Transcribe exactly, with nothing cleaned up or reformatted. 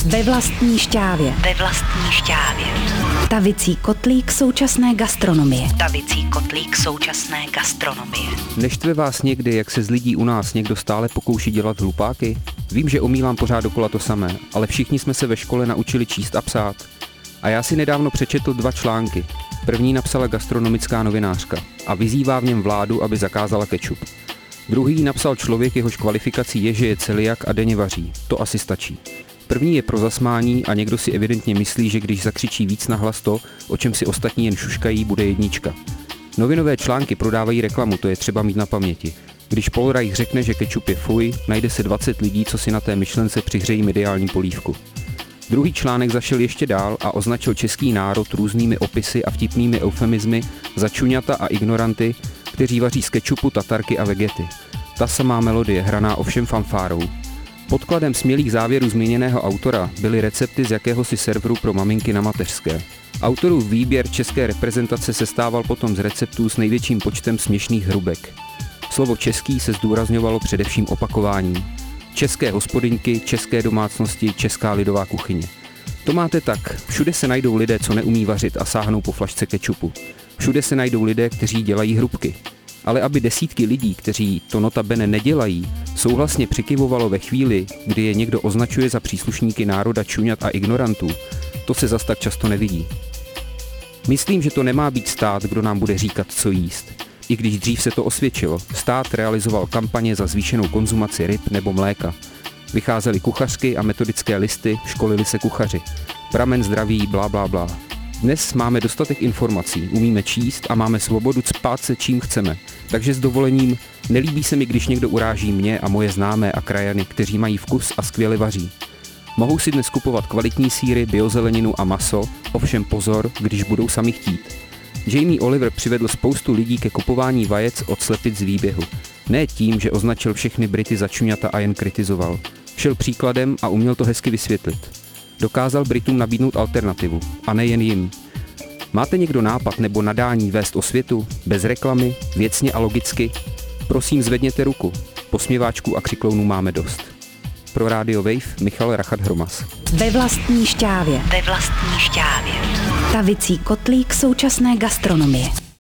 Ve vlastní šťávě. Ve vlastní šťávě. Tavicí kotlík současné gastronomie. Tavicí kotlík současné gastronomie. Neštve vás někdy, jak se z lidí u nás někdo stále pokouší dělat hlupáky? Vím, že omílám pořád dokola to samé, ale všichni jsme se ve škole naučili číst a psát. A já si nedávno přečetl dva články. První napsala gastronomická novinářka a vyzývá v něm vládu, aby zakázala kečup. Druhý napsal člověk, jehož kvalifikací je, že je celiak a denně vaří. To asi stačí. První je pro zasmání a někdo si evidentně myslí, že když zakřičí víc nahlas to, o čem si ostatní jen šuškají, bude jednička. Novinové články prodávají reklamu, to je třeba mít na paměti. Když Paul Reich řekne, že kečup je fuj, najde se dvacet lidí, co si na té myšlence přihřejí mediální polívku. Druhý článek zašel ještě dál a označil český národ různými opisy a vtipnými eufemizmy za čuňata a ignoranty, kteří vaří z kečupu, tatarky a vegety. Ta samá melodie, hraná ovšem fanfárou. Podkladem smělých závěrů zmíněného autora byly recepty z jakéhosi serveru pro maminky na mateřské. Autorův výběr české reprezentace sestával potom z receptů s největším počtem směšných hrubek. Slovo český se zdůrazňovalo především opakováním. České hospodyňky, české domácnosti, česká lidová kuchyně. To máte tak, všude se najdou lidé, co neumí vařit a sáhnou po flašce kečupu. Všude se najdou lidé, kteří dělají hrubky. Ale aby desítky lidí, kteří to notabene nedělají, souhlasně přikyvovalo ve chvíli, kdy je někdo označuje za příslušníky národa čuňat a ignorantů, to se zas tak často nevidí. Myslím, že to nemá být stát, kdo nám bude říkat, co jíst. I když dřív se to osvědčilo, stát realizoval kampaně za zvýšenou konzumaci ryb nebo mléka. Vycházely kuchařky a metodické listy, školili se kuchaři. Pramen zdraví, blá, blá, blá. Dnes máme dostatek informací, umíme číst a máme svobodu cpát se čím chceme. Takže s dovolením, nelíbí se mi, když někdo uráží mě a moje známé a krajany, kteří mají vkus a skvěle vaří. Mohou si dnes kupovat kvalitní sýry, biozeleninu a maso, ovšem pozor, když budou sami chtít. Jamie Oliver přivedl spoustu lidí ke kupování vajec od slepic z výběhu. Ne tím, že označil všechny Brity za čuňata a jen kritizoval. Šel příkladem a uměl to hezky vysvětlit. Dokázal Britům nabídnout alternativu, a nejen jim. Máte někdo nápad nebo nadání vést osvětu, bez reklamy, věcně a logicky? Prosím, zvedněte ruku. Posměváčků a křiklounů máme dost. Pro Radio Wave Michal Rachat-Hromas. Ve vlastní šťávě. Ve vlastní šťávě. Tavicí kotlík současné gastronomie.